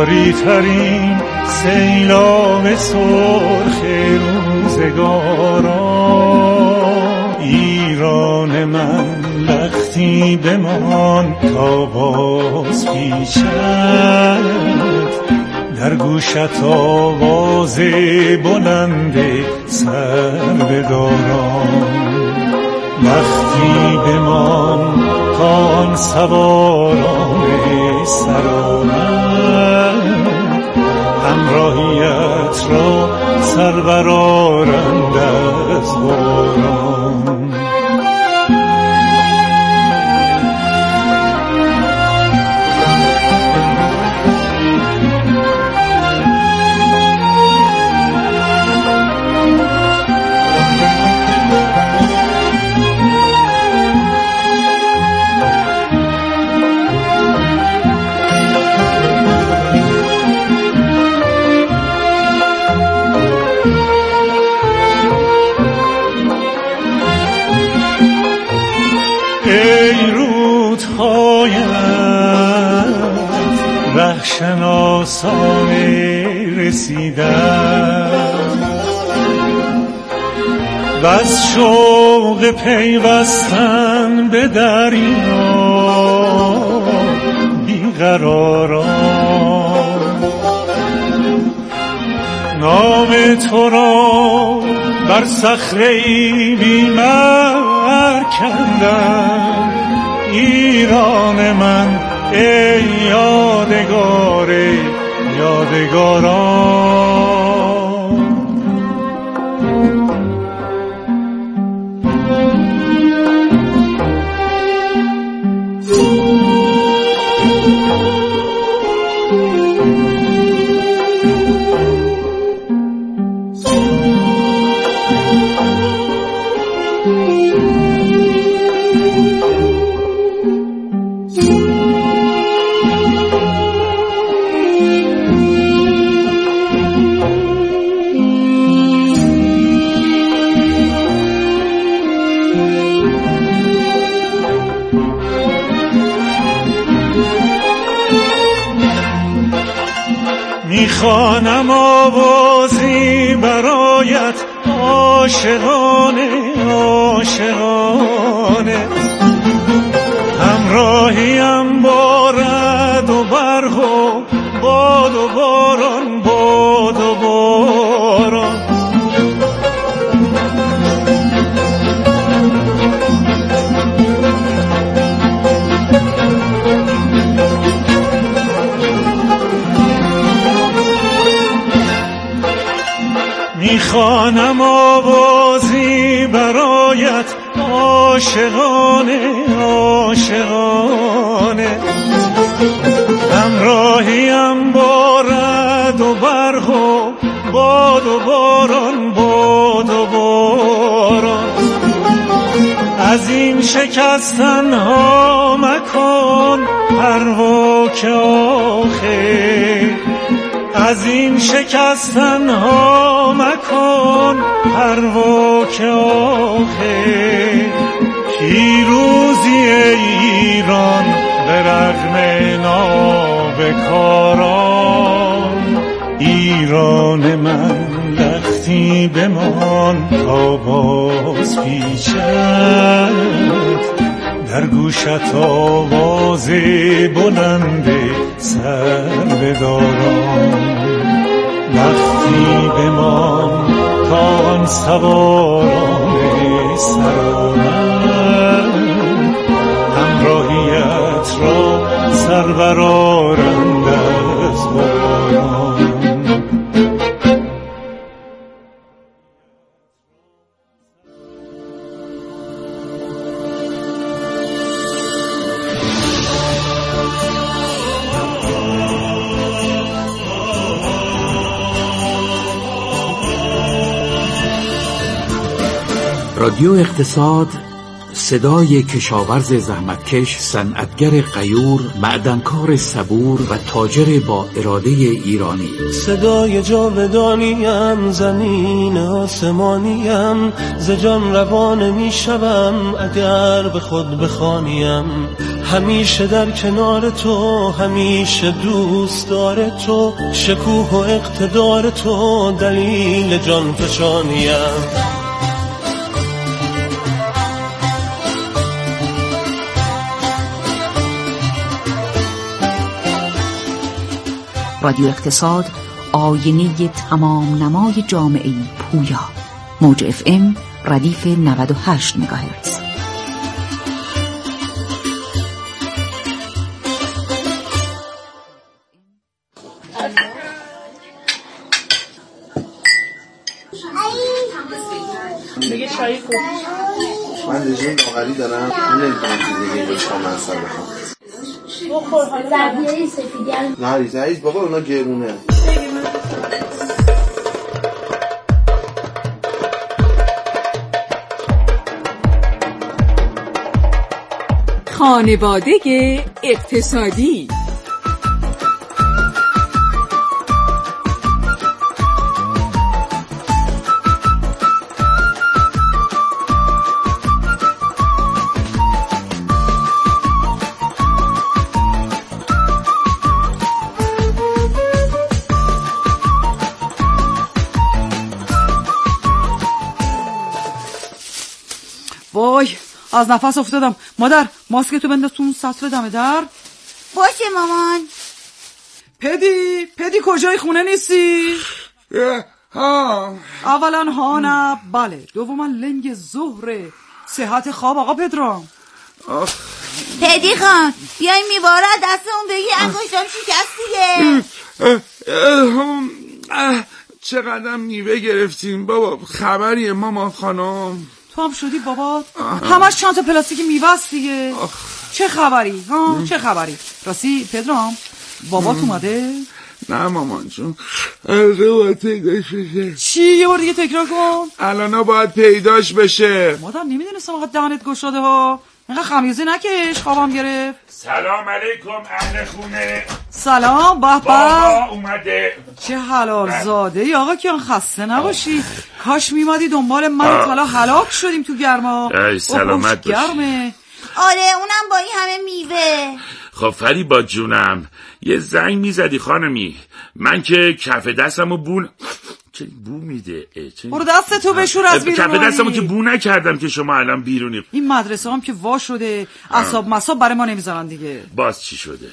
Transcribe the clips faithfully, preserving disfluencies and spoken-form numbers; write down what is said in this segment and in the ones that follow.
جاری ترین سیلاب سرخ روزگاران. ایران من لختی بمان تا باز پیچد، در گوشت آواز بلند سربه‌داران. لختی بمان تا آن سواران سرآمد، همراهیت را سربرآرند از باران. ای رودهایت رهشناسانه رسیدن، و از شوق پیوستن به دریا بیقراران. نام تو را بر صخره‌ای بیمار کندم، ایران من ای یادگار یادگاران. میخوانم آوازی برایت عاشقانه عاشقانه، همراهیم با رعد و برق و باد و باران باد و باران. میخوانم آوازی برایت عاشقانه عاشقانه، همراهیم با رعد و برق و باد و باران باد و باران. از این شکستن ها مکن پروا که آخر، از این شکستن ها مکن پروا که آخر. پیروزی ایران به رغم نابکاران. ایران من لختی بمان تا باز پیچد، در گوشت آواز بلند سربه‌داران. لختی بمان تا آن سواران سرآمد، همراهیت را سربرآرند از باران. رادیو اقتصاد، صدای کشاورز زحمتکش، صنعتگر غیور، معدنکار صبور و تاجر با اراده ایرانی. صدای جاودانیم، زمین آسمانیم، ز جان روانه می شوم اگر به خود بخوانیم. همیشه در کنار تو، همیشه دوست داره تو، شکوه و اقتدار تو دلیل جان فشانیم. رادیو اقتصاد، آینه تمام نمای جامعه پویا. موج اف ام ردیف نود و هشت مگاهرتز. دیگه چای خوب. من رژیم لاغری دارم، من نمیتونم چیزی دیگه بشکام مصرف بکنم. بخور حالا زبیایی سفیدی هم نه ریز عیز بابا اونا گرونه. خانواده اقتصادی. وای از نفس افتادم. مادر ماسک تو بنداز تو اون سطل دم در. باشه مامان. پدی پدی کجای خونه نیستی؟ ها اولا ها نه بله، دوما لنگ ظهره. صحت خواب آقا پدرام. پدی خان بیای میواره دست اون بگی انگشتم شکست دیگه. چقدر میوه گرفتیم بابا؟ خبریه ماما خانم؟ تو هم شدی بابا؟ همش چند تا پلاستیک میوه است دیگه. چه خبری ها؟ چه خبری؟ راستی پدرام بابات اومده؟ نه مامان جون، الان باید پیداش بشه. چی؟ یه بار دیگه تکرار کن. الان باید پیداش بشه. مادر نمیدونستم آقا دهنت گشاده ها. اینقدر خمیازه نکش، خوابم گرفت. سلام علیکم اهل خونه. سلام. به به بابا اومده. چه حلال زاده ای آقا کیان، خسته نباشی. کاش میمادی دنبال من، حالا هلاک شدیم تو گرما. ای سلامت باشی. گرمه. آره اونم با این همه میوه. خب فریبا جونم یه زنگ میزدی خانمی، من که کف دستمو بون چه بو میده. برو دست تو بشور از بیرون. کف دستمو که بو نکردم که شما الان بیرونی. این مدرسه هم که وا شده، اصاب مصاب برای ما نمیذارن دیگه. باز چی شده؟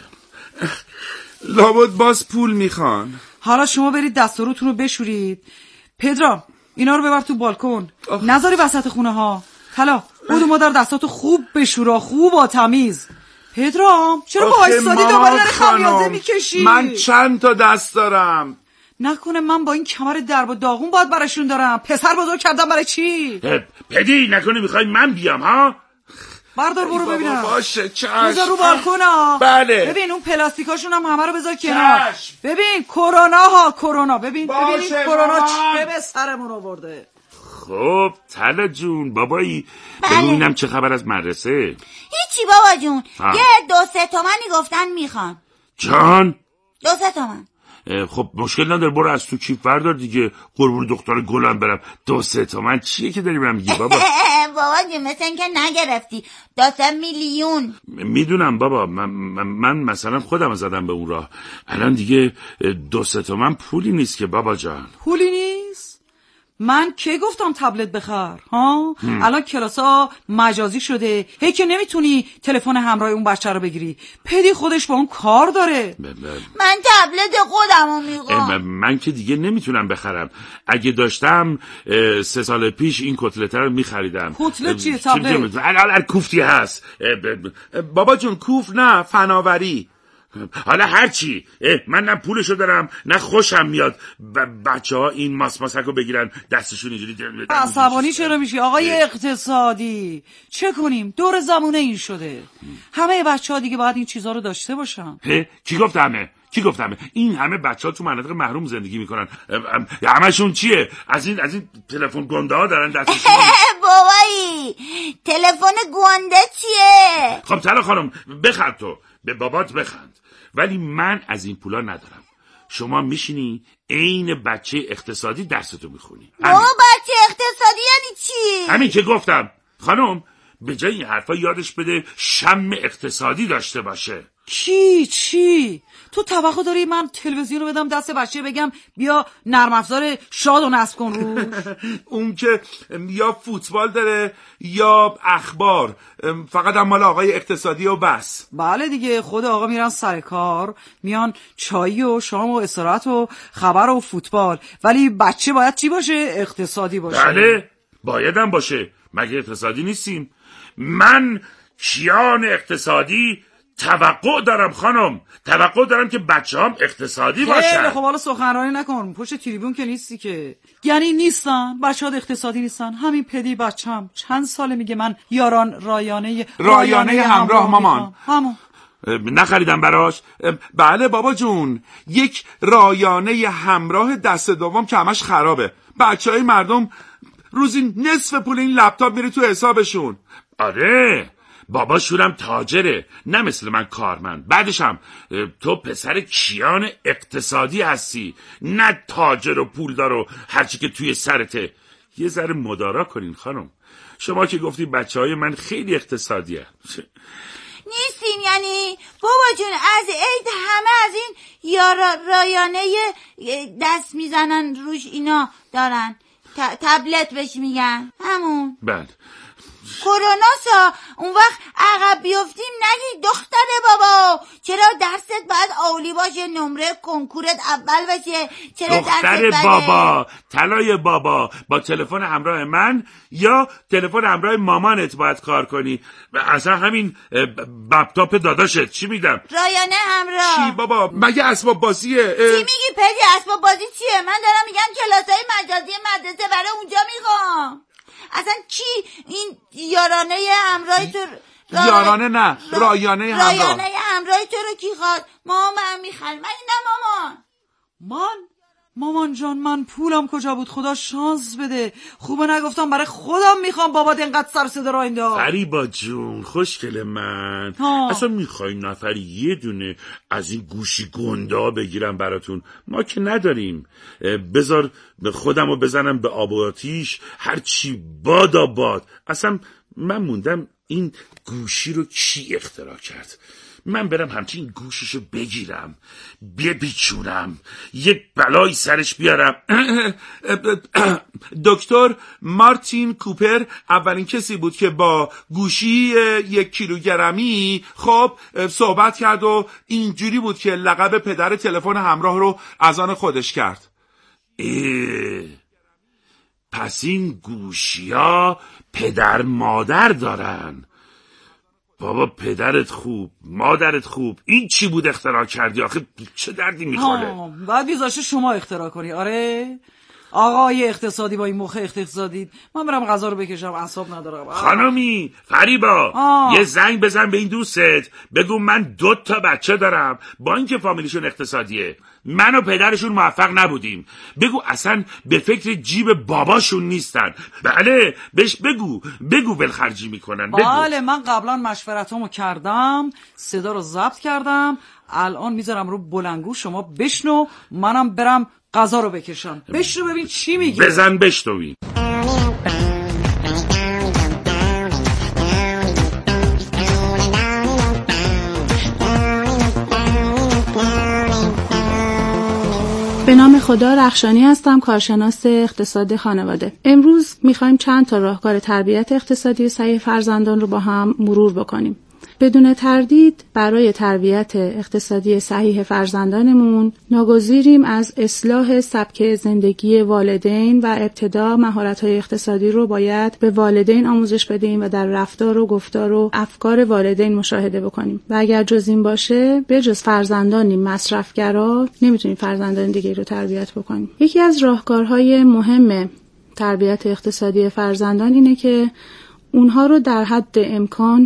لابد باز پول میخوان. حالا شما برید دست و روتون رو بشورید. پدرام اینا رو ببر تو بالکن، نذاری وسط خونه ها. حالا بودو مادر دستاتو خوب بشورا، خوب با تمیز. پدرام چرا با ایستادی دوباره داری خمیازه میکشی؟ من چند تا دست دارم. نکنه من با این کمر درب و داغون باید براشون دارم؟ پسر بزرگ کردم برای چی؟ پدی نکنه میخوای من بیام ها؟ بردار برو ببینم. باشه چشم. بذار رو بالکن ها. بله. ببین اون پلاستیکاشون هم همه رو بذار کنار. ببین کرونا ها کرونا. ببین ببین کرونا چه به سرمون آورده. خب تلا جون بابایی بله. ببینم چه خبر از مدرسه. هیچی بابا جون ها. یه دو سه تومنی گفتن میخوان. جان دو سه تومن. خب مشکل نداره، برو از تو کیف بردار دیگه. قربون دختر گلم برم. دو سه تومن چیه که داری برم میگی بابا؟ بابا جون مثل این که نگرفتی. دو سه میلیون. میدونم بابا، من, من, من مثلا خودم زدم به اون راه. الان دیگه دو سه تومن پولی نیست که بابا جان. پولی نیست؟ من کی گفتم تبلت بخر ها؟ هم. الان کلاسا مجازی شده، هی که نمیتونی تلفن همراه اون بچه رو بگیری. پدی خودش با اون کار داره. ب ب من تبلت خودمو میخوام. من که دیگه نمیتونم بخرم. اگه داشتم سه سال پیش این کتلت رو میخریدم. کتلت چیه تبلت؟ الان کوفتی هست. بابا جون کوف نه، فناوری. حالا هرچی، من نه پولشو دارم نه خوشم میاد بچه ها این ماسماسک رو بگیرن دستشون اینجوری. عصبانی چرا میشی آقای اقتصادی؟ چه کنیم؟ دور زمونه این شده. همه بچه ها دیگه باید این چیزها رو داشته باشن. کی گفت همه؟ کی گفت همه؟ این همه بچه ها تو مناطق محروم زندگی میکنن. همشون چیه؟ از این از این تلفن گنده ها دارن دستشون. بابایی تلفن گنده چیه؟ خب تلا خانم بخند، تو به بابات بخند. ولی من از این پولا ندارم. شما میشینی عین بچه اقتصادی درستو میخونی. بابا بچه اقتصادی یعنی چی؟ همین که گفتم خانم. به جای این حرفا یادش بده شم اقتصادی داشته باشه. کی چی؟ تو توقع داری من تلویزیون رو بدم دست بچه بگم بیا نرم افزار شاد و نصب کن روش؟ اون که یا فوتبال داره یا اخبار، فقط هم مال آقای اقتصادی و بس. بله دیگه، خود آقا میرن سر کار، میان چایی و شام و استراحت و خبر و فوتبال، ولی بچه باید چی باشه؟ اقتصادی باشه. بله بایدم باشه، مگه اقتصادی نیستیم؟ من کیان اقتصادی توقع دارم خانم، توقع دارم که بچه هم اقتصادی باشن. خیلی خب حالا سخنرانی نکن، پشت تریبون که نیستی که. یعنی نیستن بچه ها اقتصادی نیستن؟ همین پدی بچم چند ساله میگه من یاران رایانه رایانه همراه, همراه مامان همون نخریدم براش. بله بابا جون، یک رایانه همراه دست دوم که همش خرابه. بچه های مردم روزی نصف پول این لپتاپ میره تو حسابشون. آره باباشونم تاجره، نه مثل من کارمند. بعدش هم تو پسر کیان اقتصادی هستی، نه تاجر و پولدار و هرچی که توی سرته. یه ذره مدارا کنین خانم. شما که گفتی بچه های من خیلی اقتصادی هست نیستین یعنی؟ بابا جون از عید همه از این یا رایانه دست میزنن روش اینا دارن، تبلت بهش میگن همون. بعد کرونا سا اون وقت عقب بیفتیم نگی دختر بابا چرا درست باید عالی باشه، نمره کنکورت اول بشه، چرا دختر بابا طلای بابا با تلفن همراه من یا تلفن همراه مامانت باید کار کنی. اصلا همین لپتاپ داداشت چی میدم؟ رایانه همراه چی بابا؟ مگه اسباب بازیه؟ چی میگی پدی؟ اسباب بازی چیه؟ من دارم میگم کلاسای مجازی مدرسه برای اونجا میخوام. اصلا چی این یارانه همراهی تو را... یارانه نه را... رایانه همراه رایانه همراهی تو رو کی خواد؟ مامان میخواد. من نه مامان. من مامان جان من پولم کجا بود؟ خدا شانس بده، خوبه نگفتم برای خودم میخوام بابات اینقدر سر صدا را انداخت. فریبا جون خوشگل من ها. اصلا میخوای نفری یه دونه از این گوشی گندا بگیرم براتون؟ ما که نداریم. بذار خودمو بزنم به آب و آتیش، هرچی بادا باد. اصلا من موندم این گوشی رو کی اختراع کرد؟ من برم همچین گوششو بگیرم بپیچونم یک بلایی سرش بیارم. دکتر مارتین کوپر اولین کسی بود که با گوشی یک کیلوگرمی خب صحبت کرد و اینجوری بود که لقب پدر تلفن همراه رو از آن خودش کرد. اه پس این گوشی ها پدر مادر دارن. بابا پدرت خوب مادرت خوب، این چی بود اختراع کردی؟ آخه چه دردی میخوره؟ بعد بیزاشه شما اختراع کنی. آره آقای اقتصادی با این مخ اقتصادی. من برم غذا رو بکشم، اعصاب ندارم. خانمی فریبا آه. یه زنگ بزن به این دوستت بگو من دو تا بچه دارم با اینکه فامیلیشون اقتصادیه، من و پدرشون موفق نبودیم. بگو اصلا به فکر جیب باباشون نیستن. بله بهش بگو بگو ولخرجی میکنن. بگو. بله من قبلا مشورتامو کردم، صدا رو ضبط کردم، الان میذارم رو بلنگو، شما بشنو منم برم غذا رو بکشم. بشنو ببین چی میگی. بزن بشنوی. به نام خدا، رخشانی هستم، کارشناس اقتصاد خانواده. امروز میخوایم چند تا راهکار تربیت اقتصادی صحیح فرزندان رو با هم مرور بکنیم. بدون تردید برای تربیت اقتصادی صحیح فرزندانمون ناگزیریم از اصلاح سبک زندگی والدین و ابتدا مهارت‌های اقتصادی رو باید به والدین آموزش بدیم و در رفتار و گفتار و افکار والدین مشاهده بکنیم. و اگر جز این باشه به جز فرزندانی مصرفگرا نمیتونیم فرزندان دیگه رو تربیت بکنیم. یکی از راهکارهای مهم تربیت اقتصادی فرزندان اینه که اونها رو در حد امکان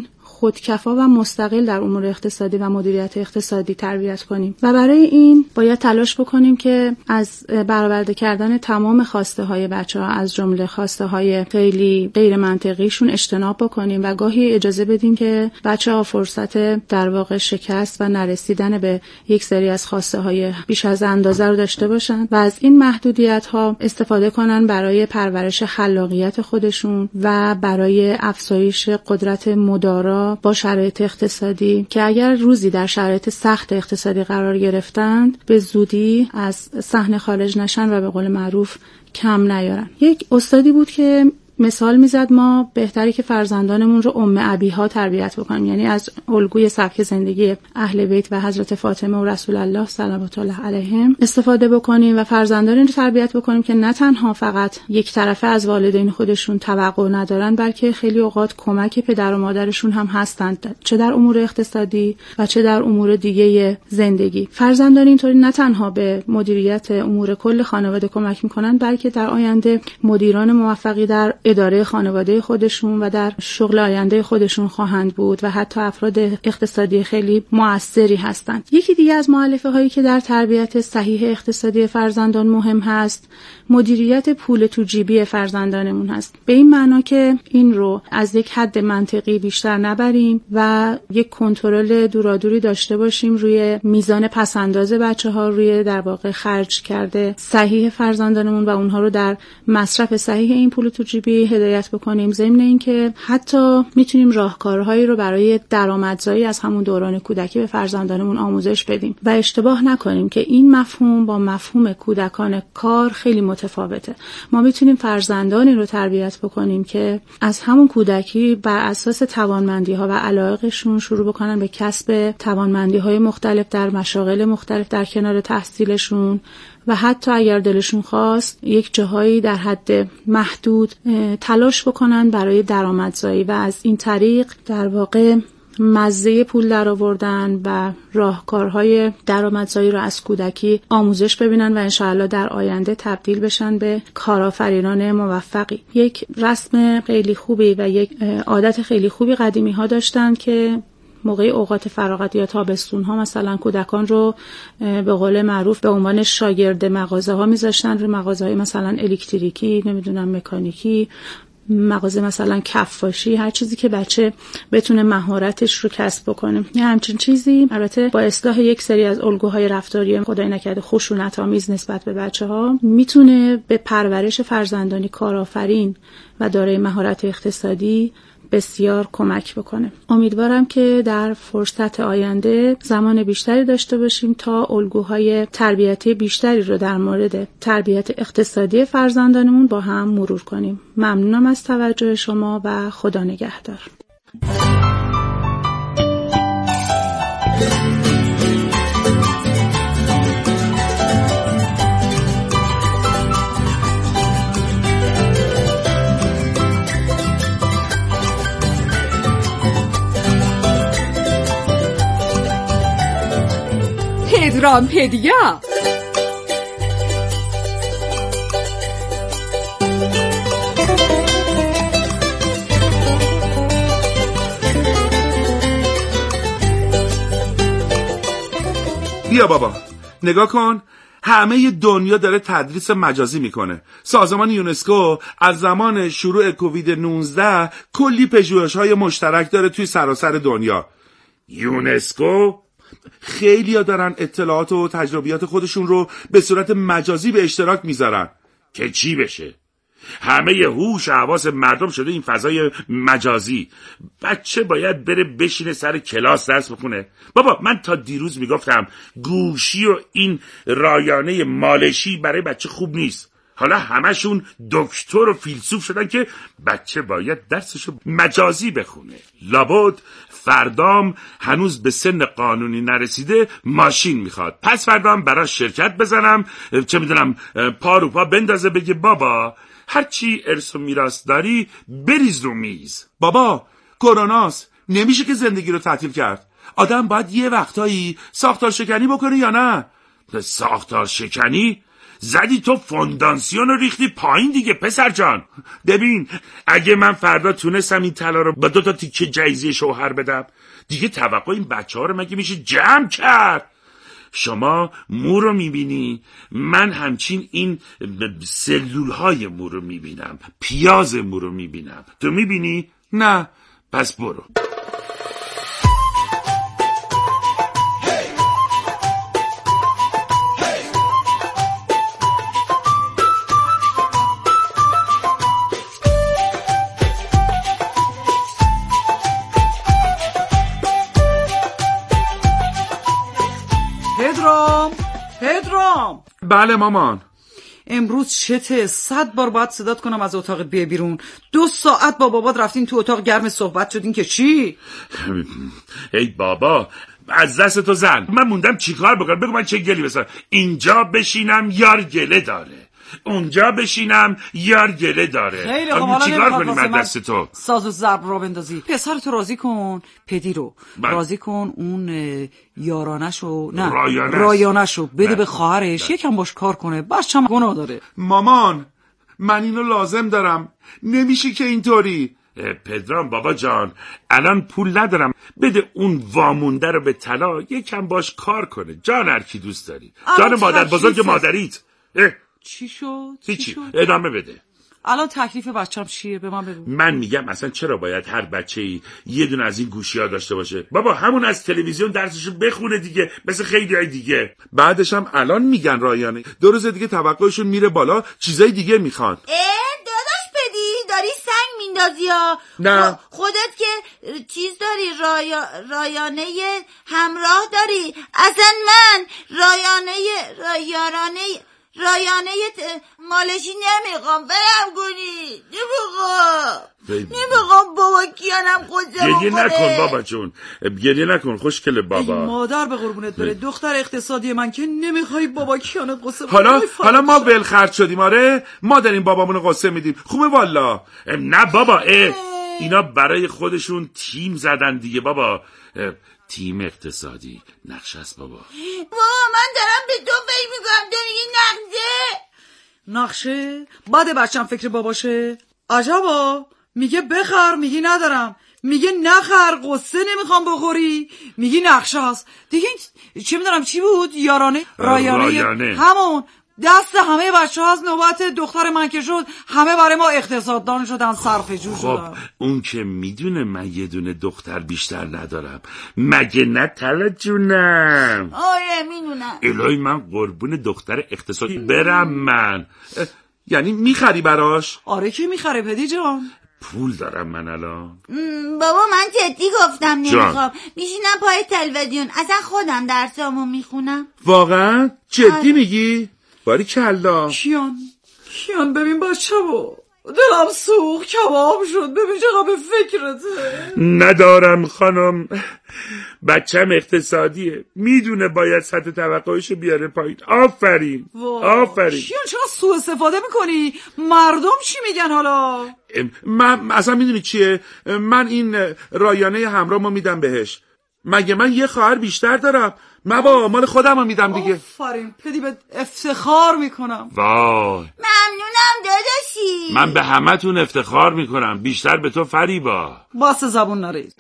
خودکفا و مستقل در امور اقتصادی و مدیریت اقتصادی تربیت کنیم و برای این باید تلاش بکنیم که از برآورده کردن تمام خواسته های بچه‌ها از جمله خواسته های خیلی غیر منطقیشون اجتناب بکنیم و گاهی اجازه بدیم که بچه‌ها فرصت در واقع شکست و نرسیدن به یک سری از خواسته های بیش از اندازه رو داشته باشن و از این محدودیت ها استفاده کنن برای پرورش خلاقیت خودشون و برای افزایش قدرت مدارا با شرایط اقتصادی که اگر روزی در شرایط سخت اقتصادی قرار گرفتند به زودی از صحنه خارج نشن و به قول معروف کم نیارن. یک استادی بود که مثال میزد ما بهتری که فرزندانمون رو ام ابیها تربیت بکنیم، یعنی از الگوی سبک زندگی اهل بیت و حضرت فاطمه و رسول الله صلوات الله علیهم استفاده بکنیم و فرزندان رو تربیت بکنیم که نه تنها فقط یک طرفه از والدین خودشون توقع ندارن بلکه خیلی اوقات کمک پدر و مادرشون هم هستند، چه در امور اقتصادی و چه در امور دیگه زندگی. فرزندان اینطوری نه تنها به مدیریت امور کل خانواده کمک میکنن بلکه در آینده مدیران موفقی در اداره خانواده خودشون و در شغل آینده خودشون خواهند بود و حتی افراد اقتصادی خیلی مؤثری هستند. یکی دیگه از مؤلفه هایی که در تربیت صحیح اقتصادی فرزندان مهم هست مدیریت پول تو جیبی فرزندانمون هست، به این معنا که این رو از یک حد منطقی بیشتر نبریم و یک کنترل دورادوری داشته باشیم روی میزان پسنداز بچه‌ها، روی در واقع خرج کرده صحیح فرزندانمون و اونها رو در مصرف صحیح این پول تو جیبی هدایت بکنیم. ضمن اینکه حتی میتونیم راهکارهایی رو برای درآمدزایی از همون دوران کودکی به فرزندانمون آموزش بدیم و اشتباه نکنیم که این مفهوم با مفهوم کودکان کار خیلی متفاوته. ما میتونیم فرزندانی رو تربیت بکنیم که از همون کودکی بر اساس توانمندی‌ها و علایقشون شروع بکنن به کسب توانمندی‌های مختلف در مشاغل مختلف در کنار تحصیلشون و حتی اگر دلشون خواست یک جاهایی در حد محدود تلاش بکنن برای درآمدزایی و از این طریق در واقع مزه پول در آوردن و راهکارهای درآمدزایی رو از کودکی آموزش ببینن و انشاءالله در آینده تبدیل بشن به کارآفرینان موفقی. یک رسم خیلی خوبی و یک عادت خیلی خوبی قدیمی ها داشتن که موقع اوقات فراغت یا تابستون ها مثلا کودکان رو به قول معروف به عنوان شاگرد مغازه ها میذاشتن، رو مغازه های مثلا الکتریکی، نمیدونم مکانیکی، مغازه مثلا کفاشی، هر چیزی که بچه بتونه مهارتش رو کسب بکنه. یه همچین چیزی البته با اصلاح یک سری از الگوهای رفتاری خدای نکرده خشونت‌آمیز نسبت به بچه‌ها میتونه به پرورش فرزندانی کارآفرین و دارای مهارت اقتصادی بسیار کمک بکنه. امیدوارم که در فرصت آینده زمان بیشتری داشته باشیم تا الگوهای تربیتی بیشتری رو در مورد تربیت اقتصادی فرزندانمون با هم مرور کنیم. ممنونم از توجه شما و خدا نگهدار. پدرامپدیا. بیا بابا نگاه کن، همه دنیا داره تدریس مجازی میکنه. سازمان یونسکو از زمان شروع کووید نوزده کلی پژوهش‌های مشترک داره توی سراسر دنیا. یونسکو خیلی ها دارن اطلاعات و تجربیات خودشون رو به صورت مجازی به اشتراک میذارن که چی بشه؟ همه هوش و حواس مردم شده این فضای مجازی. بچه باید بره بشینه سر کلاس درس بخونه. بابا من تا دیروز میگفتم گوشی و این رایانه مالشی برای بچه خوب نیست. حالا همشون دکتر و فیلسوف شدن که بچه باید درسشو مجازی بخونه. لابد فردام هنوز به سن قانونی نرسیده ماشین میخواد، پس فردام براش شرکت بزنم، چه میدونم پا رو پا بندازه بگه بابا هرچی ارث و میراث داری بریز رو میز. بابا کروناست، نمیشه که زندگی رو تعطیل کرد. آدم باید یه وقتایی ساختار شکنی بکنه یا نه؟ ساختار شکنی؟ زدی تو فونداسیون رو ریختی پایین دیگه پسر جان. ببین اگه من فردا تونستم این طلا رو با دو تا تیکه جایزه شوهر بدم دیگه توقع این بچه ها رو مگه میشه جمع کرد؟ شما مو رو میبینی، من همچین این سلول های مو رو میبینم، پیاز مو رو میبینم. تو میبینی؟ نه. پس برو. پدرام پدرام. بله مامان. امروز چته؟ صد بار باید صدات کنم از اتاق بیا بیرون. دو ساعت با بابات رفتین تو اتاق گرم صحبت شدین که چی؟ ای بابا از دست تو زن من موندم چیکار بکنم؟ بگو من چه گلی بسارم؟ اینجا بشینم یار گله داره، اونجا بشینم یار گله داره. خیلی خب حالا چیکار کنیم از دست تو؟ ساز و ضرب را بندازی. پسرتو راضی کن، پدی رو بله. راضی کن، اون یارانشو نه رایانش. رایانشو بده بله. به خواهرش بله. یکم باش کار کنه، بچه‌م گناه داره. مامان من اینو لازم دارم، نمیشه که اینطوری. پدرام بابا جان الان پول ندارم، بده اون وامونده رو به طلا یکم باش کار کنه. جان هر کی دوست داری، جان مادر بزرگ مادریت. چی شد؟ هیچی، ادامه بده. الان تکلیف بچه‌م چیه؟ به من بگو. من میگم اصلا چرا باید هر بچه‌ای یه دونه از این گوشی‌ها داشته باشه؟ بابا همون از تلویزیون درسشو بخونه دیگه، مثل خیلیای دیگه. بعدش هم الان میگن رایانه دو روز دیگه توقعشون میره بالا، چیزای دیگه میخوان. اه داداش بدی داری سنگ میندازی ها. نه خودت که چیز داری، رایا... رایانه همراه داری. اصلا من رایانه رایانه رایانه مالشی نمیخوام، برم گونی نمیخوام نمیخوام بابا کیانم قصه گریه نکن بابا جون، گریه نکن خوشگل بابا. مادر به قربونت بره، دختر اقتصادی من که نمیخوای بابا کیانت قصه. حالا حالا ما ولخرج شدیم. آره ما داریم بابامونو قصه میدیم. خوبه والا. نه بابا اه. اینا برای خودشون تیم زدن دیگه بابا. تیم اقتصادی نقشه است بابا. بابا من دارم به تو فکر میکنم، تو میگی نقشه. نقشه؟ بعد بچم فکر باباشه؟ عجبا. میگه بخر میگی ندارم، میگه نخر قصه نمیخوام بخوری میگی نقشه هست دیگه. چی میدونم چی بود؟ یارانه رایانه, رایانه. همون دست همه بچه ها از نوبت دختر من که شد همه برای ما اقتصاددان شدن، صرفه‌جو شدن. خب اون که میدونه من یه دونه دختر بیشتر ندارم، مگه نه طلا جونم؟ آره میدونم. الهی من قربون دختر اقتصادی برم من. یعنی میخری براش؟ آره که میخره پدی جان. پول دارم من الان. بابا من جدی گفتم نمیخوام، میشینم پای تلویزیون، اصلا خودم درسامو میخونم. واقعا؟ جدی میگی؟ باری کلا. کیان کیان ببین بچه با دلم سوخ کباب شد، ببین چقدر به فکرته. ندارم خانم، بچم اقتصادیه، میدونه باید سطح توقعشو بیاره پایین. آفرین آفرین. کیان چقدر سوء استفاده میکنی؟ مردم چی میگن حالا؟ من اصلا میدونی چیه، من این رایانه همراهمو میدم بهش. مگه من یه خواهر بیشتر دارم؟ مبا مال خودم رو میدم دیگه. آفرین پدی به افتخار میکنم. وای ممنونم داداشی. من به همه تون افتخار میکنم، بیشتر به تو فریبا. باس زبون نریز.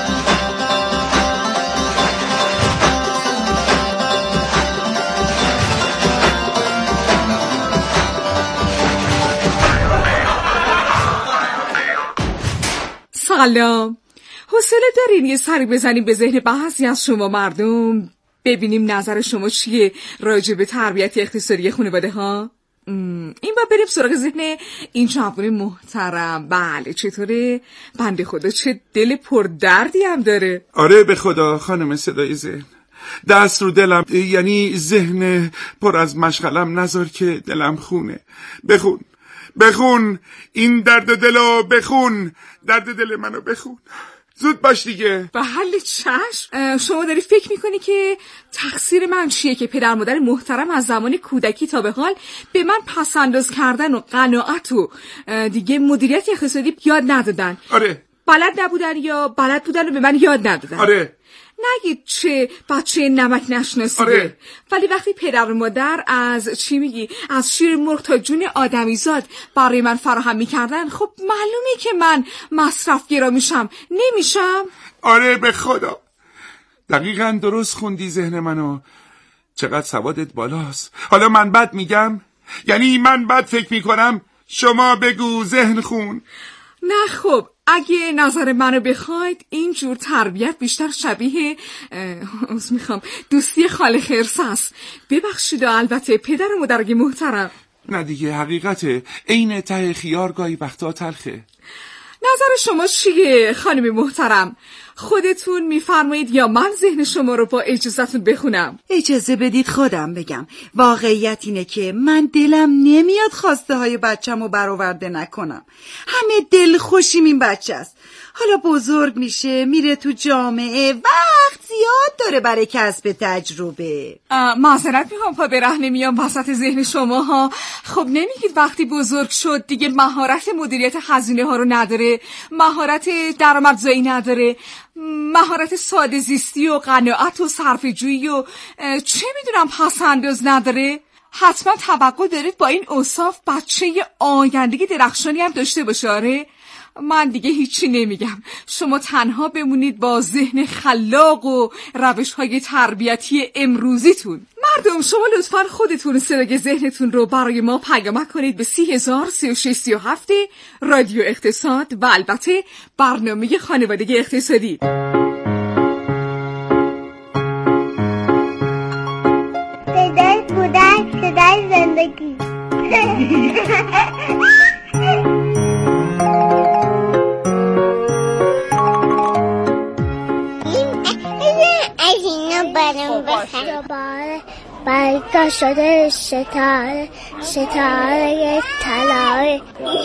سلام، حوصله دارین یه سری بزنیم به ذهن بحثی از شما مردم، ببینیم نظر شما چیه راجع به تربیت اقتصادی خانواده ها؟ این با بریم سراغ ذهن این جوان محترم. بله چطوره؟ بنده خدا چه دل پردردی هم داره. آره به خدا خانم صدای ذهن، دست رو دلم، یعنی ذهن پر از مشغلم نذار که دلم خونه. بخون بخون این درد دلو، بخون درد دل منو بخون. زود باش دیگه. به حل چشم. شما داری فکر میکنی که تقصیر من چیه که پدر مادر محترم از زمان کودکی تا به حال به من پس انداز کردن و قناعت و دیگه مدیریت اقتصادی یاد ندادن؟ آره بلد نبودن یا بلد بودن و به من یاد ندادن. آره. نگید چه بچه نمک نشناسیه. آره. ولی وقتی پدر و مادر از چی میگی از شیر مرغ تا جون آدمیزاد برای من فراهم میکردن، خب معلومه که من مصرفگرا میشم. نمیشم؟ آره به خدا دقیقاً درست خوندی ذهن منو. چقدر سوادت بالاست. حالا من بد میگم؟ یعنی من بد فکر میکنم؟ شما بگو ذهن خون. نه خب اگه نظر منو بخواید اینجور تربیت بیشتر شبیه از میخوام دوستی خاله خرس است. ببخشید و البته پدر و مادر محترم. نه دیگه حقیقته. عین ته خیار گاهی وقتا تلخه. نظر شما چیه خانم محترم؟ خودتون میفرمایید یا من ذهن شما رو با اجازهتون بخونم؟ اجازه بدید خودم بگم. واقعیت اینه که من دلم نمیاد خواسته های بچم رو برآورده نکنم. همه دل خوشیم این بچه است. حالا بزرگ میشه میره تو جامعه، وقت زیاد داره برای کسب تجربه. معذرت میخوام پا به رهنه میام وسط ذهن شما ها. خب نمیگید وقتی بزرگ شد دیگه مهارت مدیریت هزینه ها رو نداره، مهارت درآمدزایی نداره، مهارت ساده زیستی و قناعت و صرفه‌جویی و چه میدونم پس انداز نداره؟ حتما توقع دارید با این اوصاف بچه آینده درخشانی هم داشته باشه. آره من دیگه هیچی نمیگم. شما تنها بمونید با ذهن خلاق و روش‌های تربیتی امروزیتون. مردم شما لطفاً خودتون صدای ذهنتون رو برای ما پیامک کنید به سی هزار سی و شش سی و هفت رادیو اقتصاد و البته برنامه خانواده اقتصادی. صدای کودک، صدای زندگی. از اینو برم بخیر برگاه شده ستاره ستاره طلای.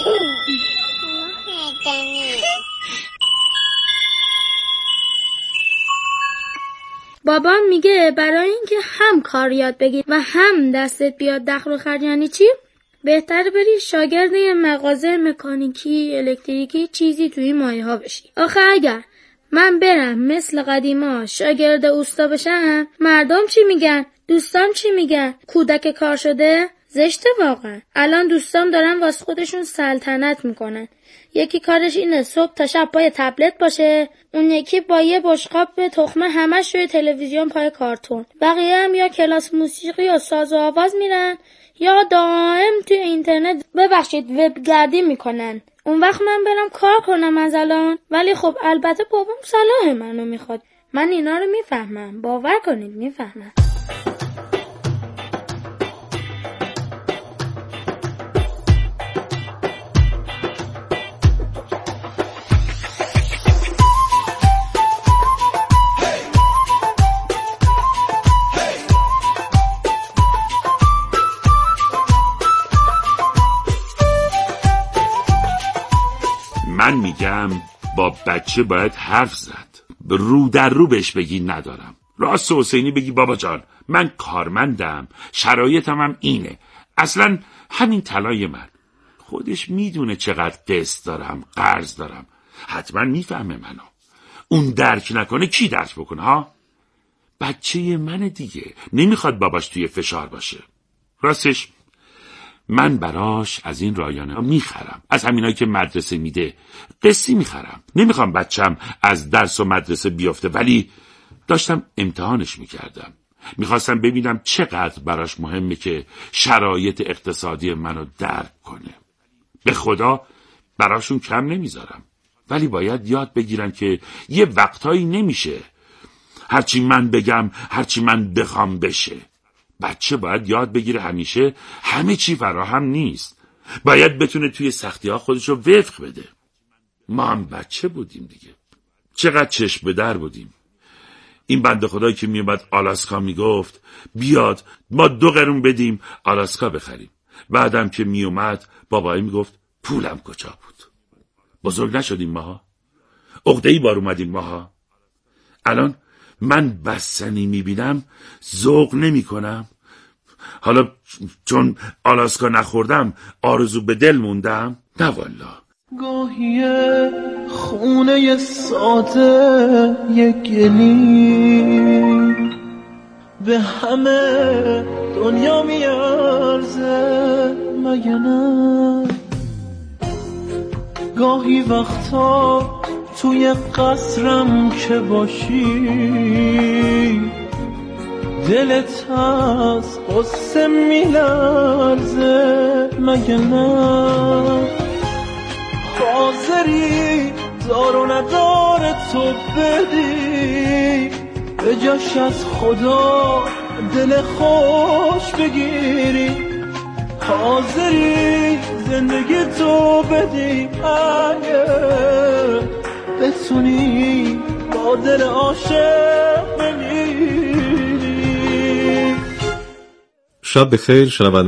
بابام میگه برای اینکه هم کار یاد بگیر و هم دستت بیاد دخل و خرج، یعنی چی؟ بهتر بری شاگرد یه مغازه مکانیکی الکتریکی چیزی توی این مایه ها بشی. آخه اگر من برم مثل قدیما شاگرد اوستا بشم، مردم چی میگن؟ دوستان چی میگن؟ کودک کار شده؟ زشته واقعا. الان دوستام دارن واسه خودشون سلطنت میکنن. یکی کارش اینه صبح تا شب پای تبلت باشه، اون یکی با یه بشقاب به تخمه همش روی تلویزیون پای کارتون. بقیه هم یا کلاس موسیقی یا ساز و آواز میرن یا دائم توی اینترنت ببخشید وبگردی میکنن. اون وقت من برم کار کنم از الان؟ ولی خب البته بابام صلاح منو میخواد. من اینا رو میفهمم، باور کنید میفهمم. من میگم با بچه باید حرف زد. رو در رو بهش بگی ندارم. راست حسینی بگی بابا جان من کارمندم، شرایطم هم اینه، اصلا همین طلای من. خودش میدونه چقدر قسط دارم، قرض دارم، حتما میفهمه منو. اون درک نکنه کی درک بکنه ها؟ بچه من دیگه، نمیخواد باباش توی فشار باشه. راستش من براش از این رایانه ها میخرم، از همینایی که مدرسه میده قسطی میخرم. نمیخوام بچم از درس و مدرسه بیفته، ولی داشتم امتحانش میکردم. میخواستم ببینم چقدر براش مهمه که شرایط اقتصادی منو درک کنه. به خدا براشون کم نمیذارم، ولی باید یاد بگیرن که یه وقتایی نمیشه هرچی من بگم، هرچی من بخوام بشه. بچه باید یاد بگیره همیشه همه چی فراهم نیست. باید بتونه توی سختی ها خودشو وفق بده. ما هم بچه بودیم دیگه، چقدر چشم به در بودیم. این بنده خدایی که میومد آلاسکا میگفت بیاد ما دو قرون بدیم آلاسکا بخریم. بعدم که میومد بابایی میگفت پولم کجا بود. بزرگ نشدیم ماها، عقده‌ای بار اومدیم ماها. الان من بستنی میبینم ذوق نمی کنم. حالا چون آلاسکا نخوردم آرزو به دل موندم؟ نه والا، گاهی خونه ساده یک گلی به همه دنیا میارزه مگه نه؟ گاهی وقتا توی قصرم که باشی دلت از قصه میلرزه مگه نه؟ حاضری دار و ندار تو بدی به جاش از خدا دل خوش بگیری، حاضری زندگی تو بدی اگه بتونی با دل عاشق بمیری. شب بخیر شنوندگان